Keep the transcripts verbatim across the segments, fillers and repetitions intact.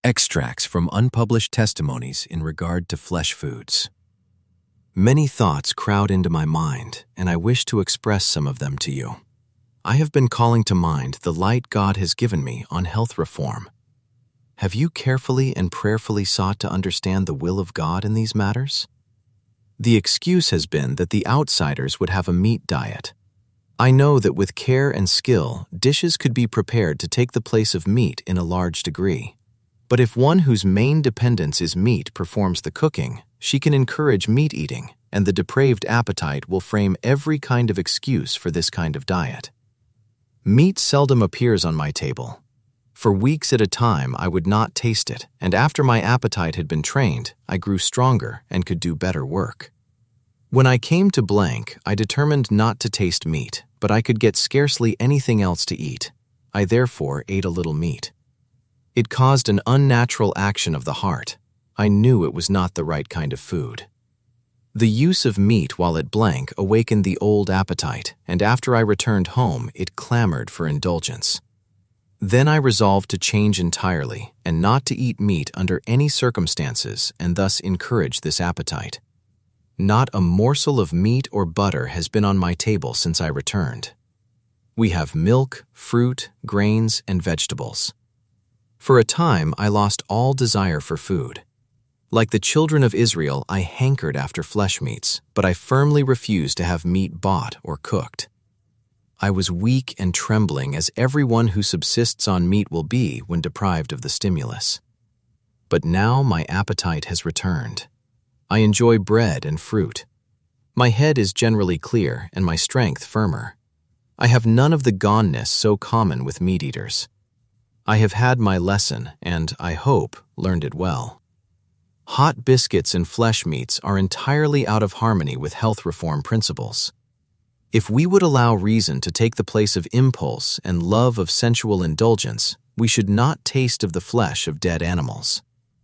Extracts from unpublished testimonies in regard to flesh foods. Many thoughts crowd into my mind, and I wish to express some of them to you. I have been calling to mind the light God has given me on health reform. Have you carefully and prayerfully sought to understand the will of God in these matters? The excuse has been that the outsiders would have a meat diet. I know that with care and skill, dishes could be prepared to take the place of meat in a large degree. But if one whose main dependence is meat performs the cooking, she can encourage meat eating, and the depraved appetite will frame every kind of excuse for this kind of diet. Meat seldom appears on my table. For weeks at a time, I would not taste it, and after my appetite had been trained, I grew stronger and could do better work. When I came to blank, I determined not to taste meat, but I could get scarcely anything else to eat. I therefore ate a little meat. It caused an unnatural action of the heart. I knew it was not the right kind of food. The use of meat while at blank awakened the old appetite, and after I returned home, it clamored for indulgence. Then I resolved to change entirely and not to eat meat under any circumstances and thus encourage this appetite. Not a morsel of meat or butter has been on my table since I returned. We have milk, fruit, grains, and vegetables. For a time, I lost all desire for food. Like the children of Israel, I hankered after flesh meats, but I firmly refused to have meat bought or cooked. I was weak and trembling as everyone who subsists on meat will be when deprived of the stimulus. But now my appetite has returned. I enjoy bread and fruit. My head is generally clear and my strength firmer. I have none of the goneness so common with meat eaters. I have had my lesson and, I hope, learned it well. Hot biscuits and flesh meats are entirely out of harmony with health reform principles. If we would allow reason to take the place of impulse and love of sensual indulgence, we should not taste of the flesh of dead animals.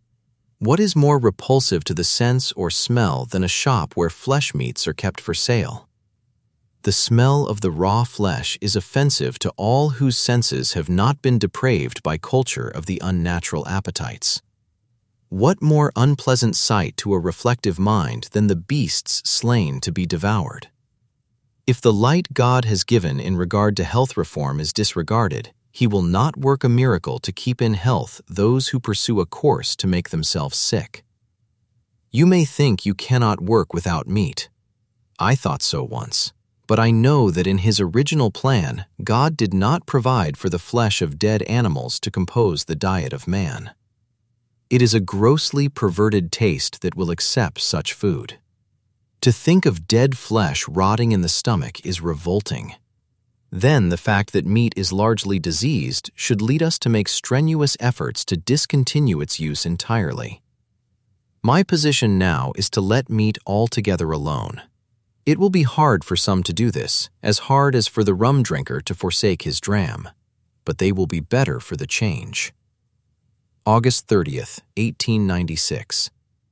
What is more repulsive to the sense or smell than a shop where flesh meats are kept for sale? The smell of the raw flesh is offensive to all whose senses have not been depraved by culture of the unnatural appetites. What more unpleasant sight to a reflective mind than the beasts slain to be devoured? If the light God has given in regard to health reform is disregarded, He will not work a miracle to keep in health those who pursue a course to make themselves sick. You may think you cannot work without meat. I thought so once. But I know that in His original plan, God did not provide for the flesh of dead animals to compose the diet of man. It is a grossly perverted taste that will accept such food. To think of dead flesh rotting in the stomach is revolting. Then the fact that meat is largely diseased should lead us to make strenuous efforts to discontinue its use entirely. My position now is to let meat altogether alone. It will be hard for some to do this, as hard as for the rum drinker to forsake his dram, but they will be better for the change. August thirtieth, eighteen ninety-six.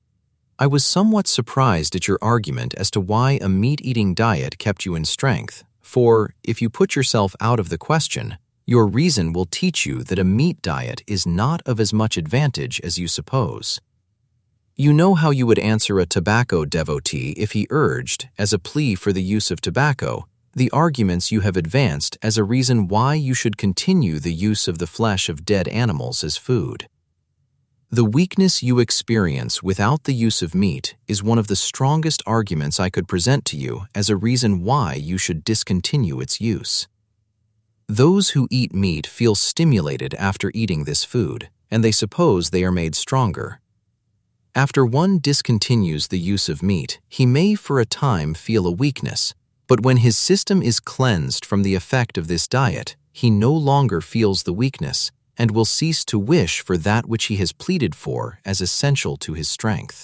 I was somewhat surprised at your argument as to why a meat-eating diet kept you in strength, for, if you put yourself out of the question, your reason will teach you that a meat diet is not of as much advantage as you suppose. You know how you would answer a tobacco devotee if he urged, as a plea for the use of tobacco, the arguments you have advanced as a reason why you should continue the use of the flesh of dead animals as food. The weakness you experience without the use of meat is one of the strongest arguments I could present to you as a reason why you should discontinue its use. Those who eat meat feel stimulated after eating this food, and they suppose they are made stronger. After one discontinues the use of meat, he may for a time feel a weakness, but when his system is cleansed from the effect of this diet, he no longer feels the weakness and will cease to wish for that which he has pleaded for as essential to his strength.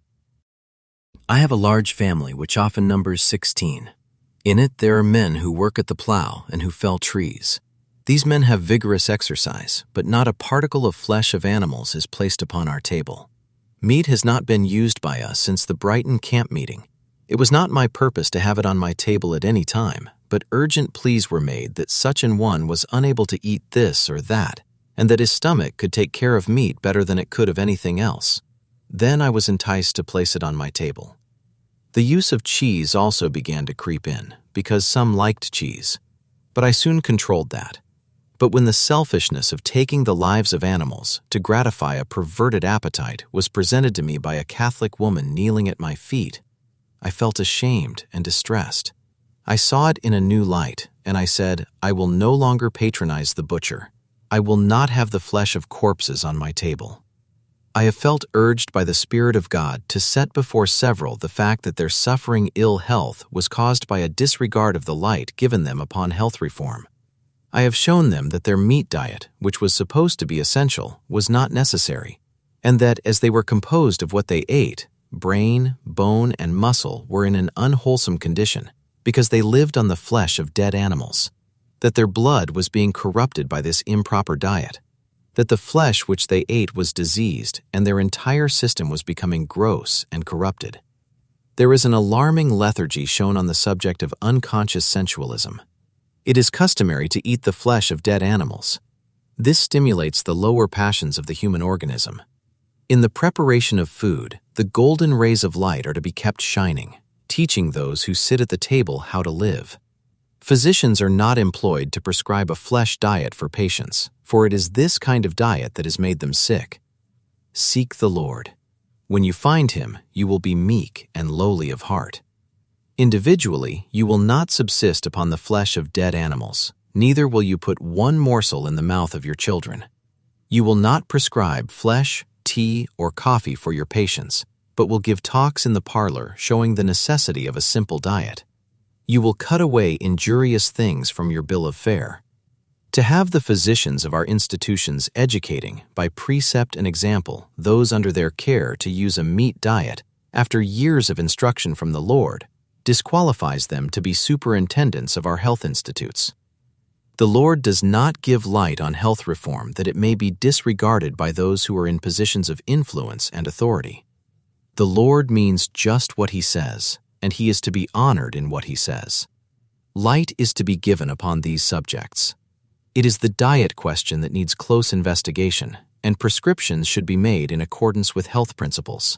I have a large family which often numbers sixteen. In it there are men who work at the plow and who fell trees. These men have vigorous exercise, but not a particle of flesh of animals is placed upon our table. Meat has not been used by us since the Brighton camp meeting. It was not my purpose to have it on my table at any time, but urgent pleas were made that such an one was unable to eat this or that, and that his stomach could take care of meat better than it could of anything else. Then I was enticed to place it on my table. The use of cheese also began to creep in, because some liked cheese, but I soon controlled that. But when the selfishness of taking the lives of animals to gratify a perverted appetite was presented to me by a Catholic woman kneeling at my feet, I felt ashamed and distressed. I saw it in a new light, and I said, I will no longer patronize the butcher. I will not have the flesh of corpses on my table. I have felt urged by the Spirit of God to set before several the fact that their suffering ill health was caused by a disregard of the light given them upon health reform. I have shown them that their meat diet, which was supposed to be essential, was not necessary, and that as they were composed of what they ate, brain, bone, and muscle were in an unwholesome condition, because they lived on the flesh of dead animals, that their blood was being corrupted by this improper diet, that the flesh which they ate was diseased, and their entire system was becoming gross and corrupted. There is an alarming lethargy shown on the subject of unconscious sensualism. It is customary to eat the flesh of dead animals. This stimulates the lower passions of the human organism. In the preparation of food, the golden rays of light are to be kept shining, teaching those who sit at the table how to live. Physicians are not employed to prescribe a flesh diet for patients, for it is this kind of diet that has made them sick. Seek the Lord. When you find him, you will be meek and lowly of heart. Individually, you will not subsist upon the flesh of dead animals, neither will you put one morsel in the mouth of your children. You will not prescribe flesh, tea, or coffee for your patients, but will give talks in the parlor showing the necessity of a simple diet. You will cut away injurious things from your bill of fare. To have the physicians of our institutions educating, by precept and example, those under their care to use a meat diet, after years of instruction from the Lord, disqualifies them to be superintendents of our health institutes. The Lord does not give light on health reform that it may be disregarded by those who are in positions of influence and authority. The Lord means just what he says, and he is to be honored in what he says. Light is to be given upon these subjects. It is the diet question that needs close investigation, and prescriptions should be made in accordance with health principles.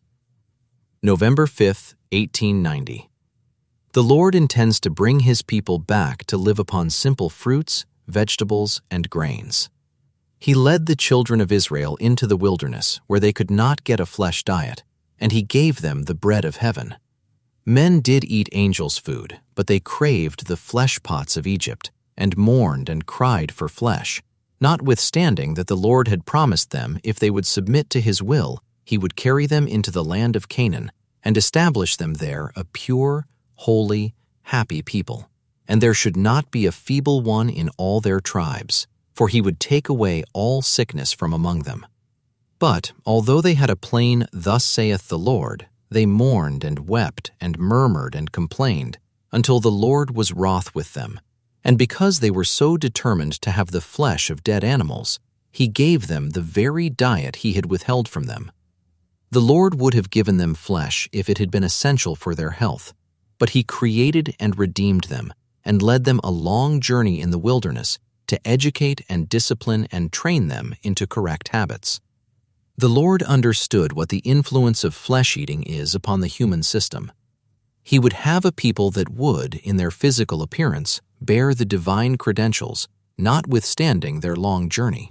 November fifth, eighteen ninety. The Lord intends to bring his people back to live upon simple fruits, vegetables, and grains. He led the children of Israel into the wilderness where they could not get a flesh diet, and he gave them the bread of heaven. Men did eat angels' food, but they craved the flesh pots of Egypt, and mourned and cried for flesh, notwithstanding that the Lord had promised them if they would submit to his will, he would carry them into the land of Canaan and establish them there a pure, holy, happy people, and there should not be a feeble one in all their tribes, for he would take away all sickness from among them. But, although they had a plain, "Thus saith the Lord," they mourned and wept and murmured and complained, until the Lord was wroth with them. And because they were so determined to have the flesh of dead animals, he gave them the very diet he had withheld from them. The Lord would have given them flesh if it had been essential for their health, but he created and redeemed them, and led them a long journey in the wilderness to educate and discipline and train them into correct habits. The Lord understood what the influence of flesh-eating is upon the human system. He would have a people that would, in their physical appearance, bear the divine credentials, notwithstanding their long journey.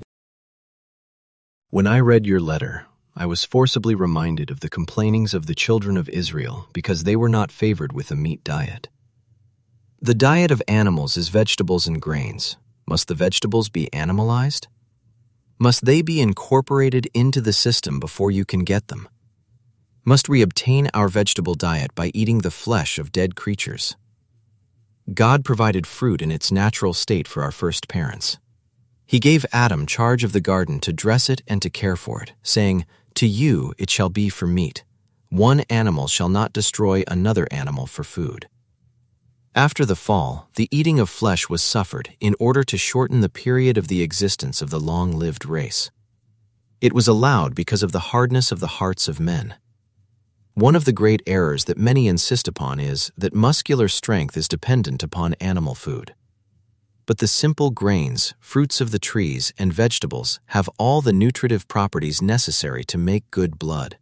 When I read your letter, I was forcibly reminded of the complainings of the children of Israel because they were not favored with a meat diet. The diet of animals is vegetables and grains. Must the vegetables be animalized? Must they be incorporated into the system before you can get them? Must we obtain our vegetable diet by eating the flesh of dead creatures? God provided fruit in its natural state for our first parents. He gave Adam charge of the garden to dress it and to care for it, saying, "To you it shall be for meat. One animal shall not destroy another animal for food." After the fall, the eating of flesh was suffered in order to shorten the period of the existence of the long-lived race. It was allowed because of the hardness of the hearts of men. One of the great errors that many insist upon is that muscular strength is dependent upon animal food. but the simple grains, fruits of the trees, and vegetables have all the nutritive properties necessary to make good blood.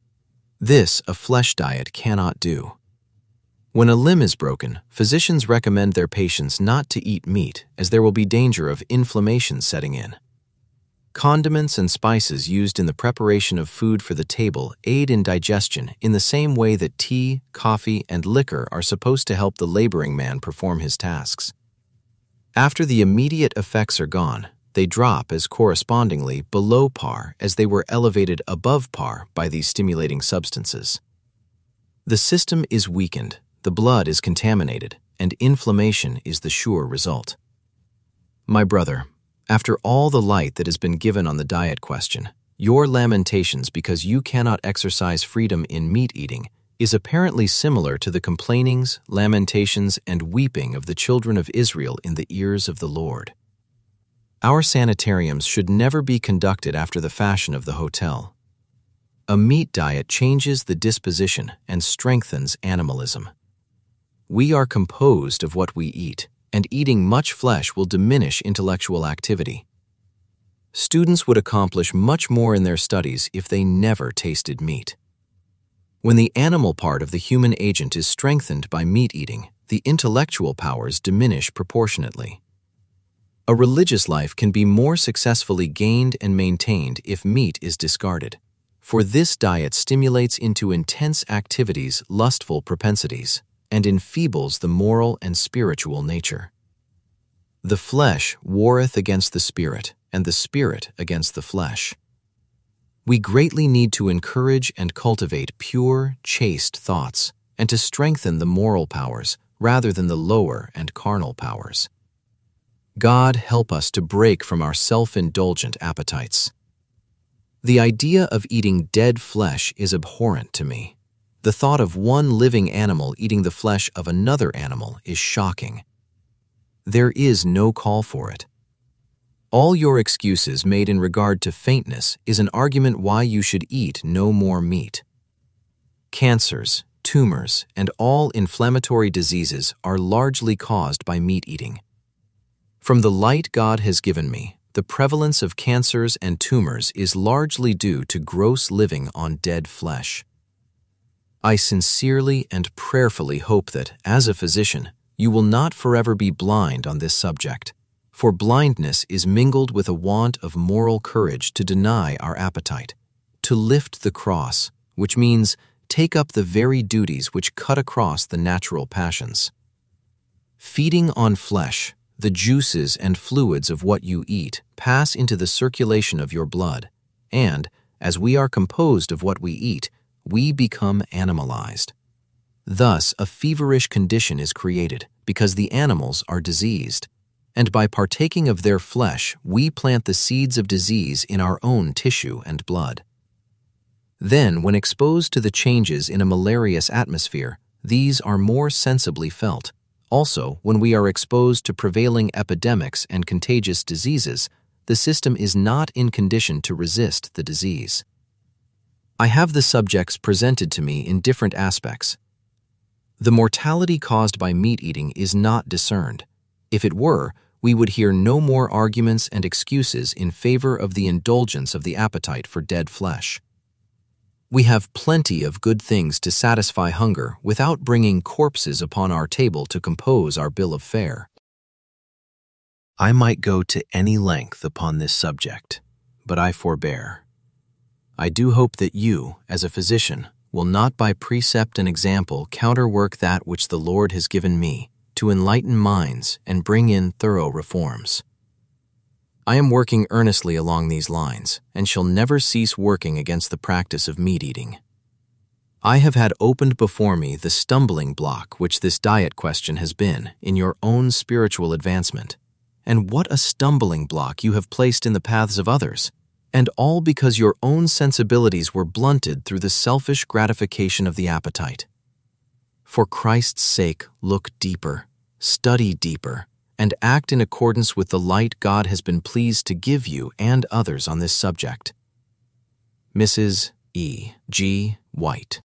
This a flesh diet cannot do. When a limb is broken, physicians recommend their patients not to eat meat as there will be danger of inflammation setting in. Condiments and spices used in the preparation of food for the table aid in digestion in the same way that tea, coffee, and liquor are supposed to help the laboring man perform his tasks. After the immediate effects are gone, they drop as correspondingly below par as they were elevated above par by these stimulating substances. The system is weakened, the blood is contaminated, and inflammation is the sure result. My brother, after all the light that has been given on the diet question, your lamentations because you cannot exercise freedom in meat eating is apparently similar to the complainings, lamentations, and weeping of the children of Israel in the ears of the Lord. Our sanitariums should never be conducted after the fashion of the hotel. A meat diet changes the disposition and strengthens animalism. We are composed of what we eat, and eating much flesh will diminish intellectual activity. Students would accomplish much more in their studies if they never tasted meat. When the animal part of the human agent is strengthened by meat eating, the intellectual powers diminish proportionately. A religious life can be more successfully gained and maintained if meat is discarded, for this diet stimulates into intense activities lustful propensities, and enfeebles the moral and spiritual nature. The flesh warreth against the spirit, and the spirit against the flesh. We greatly need to encourage and cultivate pure, chaste thoughts, and to strengthen the moral powers rather than the lower and carnal powers. God help us to break from our self-indulgent appetites. The idea of eating dead flesh is abhorrent to me. The thought of one living animal eating the flesh of another animal is shocking. There is no call for it. All your excuses made in regard to faintness is an argument why you should eat no more meat. Cancers, tumors, and all inflammatory diseases are largely caused by meat eating. From the light God has given me, the prevalence of cancers and tumors is largely due to gross living on dead flesh. I sincerely and prayerfully hope that, as a physician, you will not forever be blind on this subject, for blindness is mingled with a want of moral courage to deny our appetite, to lift the cross, which means take up the very duties which cut across the natural passions. Feeding on flesh, the juices and fluids of what you eat pass into the circulation of your blood, and, as we are composed of what we eat, we become animalized. Thus, a feverish condition is created because the animals are diseased, and by partaking of their flesh, we plant the seeds of disease in our own tissue and blood. Then, when exposed to the changes in a malarious atmosphere, these are more sensibly felt. Also, when we are exposed to prevailing epidemics and contagious diseases, the system is not in condition to resist the disease. I have the subjects presented to me in different aspects. The mortality caused by meat eating is not discerned. If it were, we would hear no more arguments and excuses in favor of the indulgence of the appetite for dead flesh. We have plenty of good things to satisfy hunger without bringing corpses upon our table to compose our bill of fare. I might go to any length upon this subject, but I forbear. I do hope that you, as a physician, will not by precept and example counterwork that which the Lord has given me to enlighten minds and bring in thorough reforms. I am working earnestly along these lines and shall never cease working against the practice of meat eating. I have had opened before me the stumbling block which this diet question has been in your own spiritual advancement, and what a stumbling block you have placed in the paths of others, and all because your own sensibilities were blunted through the selfish gratification of the appetite. For Christ's sake, look deeper, study deeper, and act in accordance with the light God has been pleased to give you and others on this subject. Missus E G White.